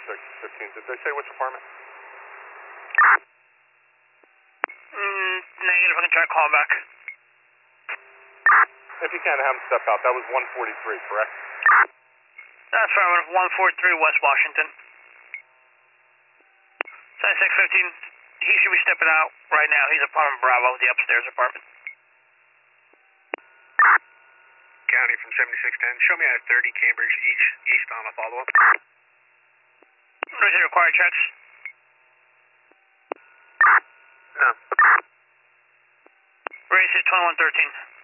7615. Did they say which apartment? Negative, I can try calling back. If you can, have them step out. That was 143, correct? That's right, 143 West Washington. 7615, he should be stepping out right now. He's apartment Bravo, the upstairs apartment. County from 7610, show me at 30 Cambridge east on a follow-up. Is it required checks? No. Race is 2113.